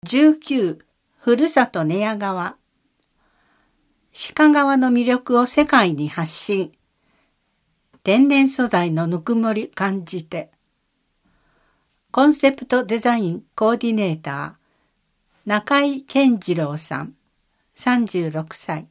19、ふるさと寝屋川。鹿川の魅力を世界に発信。天然素材のぬくもり感じて。コンセプトデザインコーディネーター、中井健次郎さん、36歳。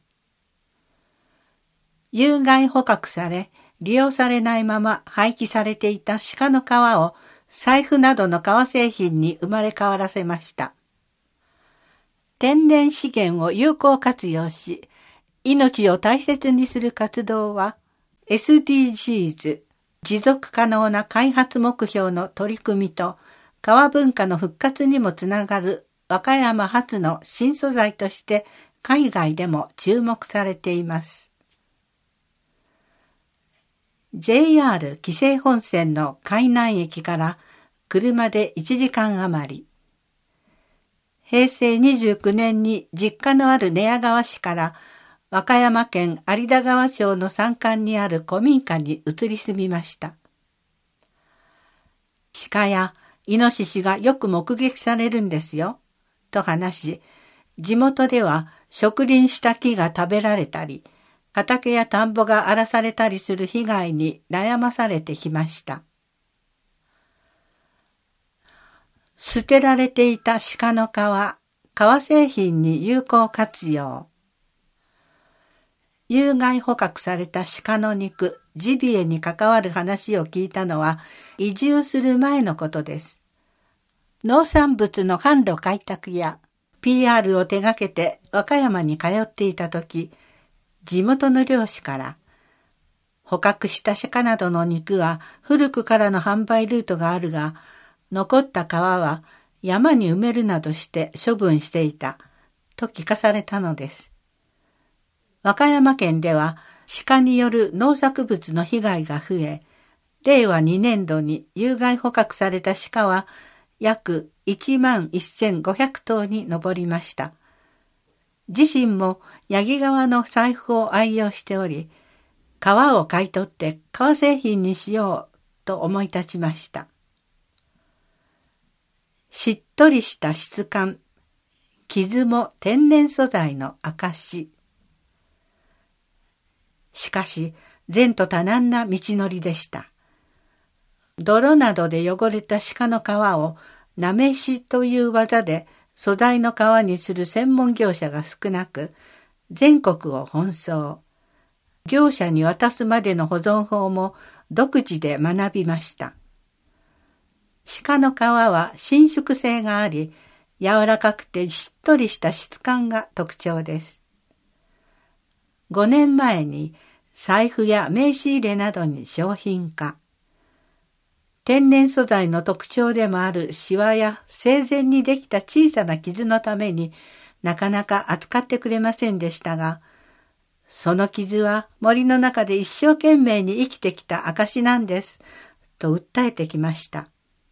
有害捕獲され、利用されないまま廃棄されていた鹿の皮を財布などの革製品に生まれ変わらせました。天然資源を有効活用し、命を大切にする活動は、SDGs、持続可能な開発目標の取り組みと、革文化の復活にもつながる和歌山発の新素材として海外でも注目されています。JR 紀勢本線の海南駅から車で1時間余り。平成29年に実家のある寝屋川市から和歌山県有田川町の山間にある古民家に移り住みました。鹿やイノシシがよく目撃されるんですよ、と話し、地元では植林した木が食べられたり、畑や田んぼが荒らされたりする被害に悩まされてきました。捨てられていた鹿の革製品に有効活用。有害捕獲された鹿の肉、ジビエに関わる話を聞いたのは移住する前のことです。農産物の販路開拓や PR を手掛けて和歌山に通っていたとき、地元の漁師から捕獲した鹿などの肉は古くからの販売ルートがあるが、残った皮は山に埋めるなどして処分していたと聞かされたのです。和歌山県では鹿による農作物の被害が増え、令和2年度に有害捕獲された鹿は約11,500頭に上りました。自身も八木川の財布を愛用しており、皮を買い取って革製品にしようと思い立ちました。しっとりした質感、傷も天然素材の証。しかし、前途多難な道のりでした。泥などで汚れた鹿の皮をなめしという技で素材の皮にする専門業者が少なく、全国を奔走。業者に渡すまでの保存法も独自で学びました。鹿の皮は伸縮性があり、柔らかくてしっとりした質感が特徴です。5年前に財布や名刺入れなどに商品化。天然素材の特徴でもあるシワや生前にできた小さな傷のためになかなか扱ってくれませんでしたが、その傷は森の中で一生懸命に生きてきた証なんです、と訴えてきました。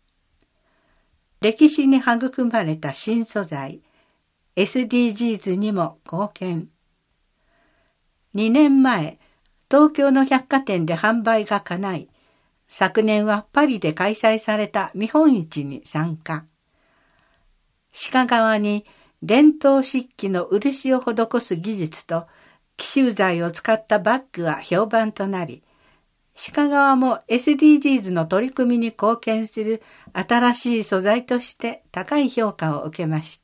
歴史に育まれた新素材、SDGs にも貢献。2年前、東京の百貨店で販売が叶い、昨年はパリで開催された見本市に参加。鹿革に伝統漆器の漆を施す技術と紀州材を使ったバッグが評判となり、鹿革も SDGs の取り組みに貢献する新しい素材として高い評価を受けました。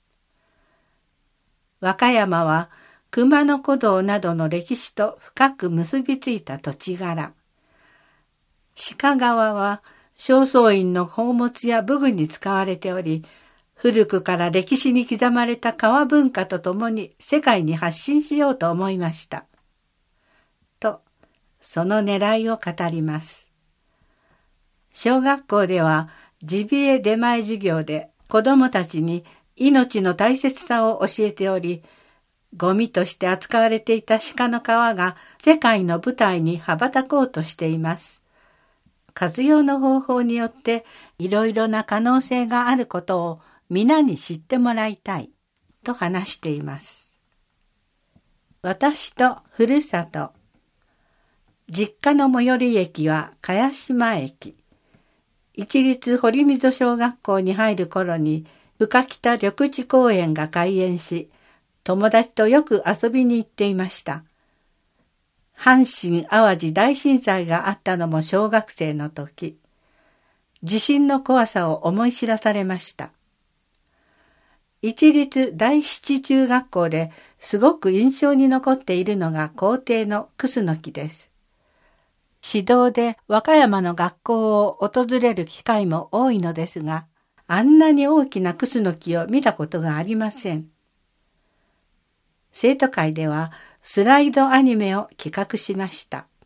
和歌山は熊野古道などの歴史と深く結びついた土地柄。鹿革は正倉院の宝物や武具に使われており、古くから歴史に刻まれた革文化とともに世界に発信しようと思いました。と、その狙いを語ります。小学校ではジビエ出前授業で子どもたちに命の大切さを教えており、ゴミとして扱われていた鹿の皮が世界の舞台に羽ばたこうとしています。活用の方法によっていろいろな可能性があることを皆に知ってもらいたいと話しています。私とふるさと。実家の最寄り駅は茅島駅。一律堀溝小学校に入る頃に宇賀北緑地公園が開園し、友達とよく遊びに行っていました。阪神・淡路大震災があったのも小学生の時、地震の怖さを思い知らされました。一律第七中学校ですごく印象に残っているのが校庭のクスノキです。指導で和歌山の学校を訪れる機会も多いのですが、あんなに大きなクスノキを見たことがありません。生徒会ではスライドアニメを企画しました。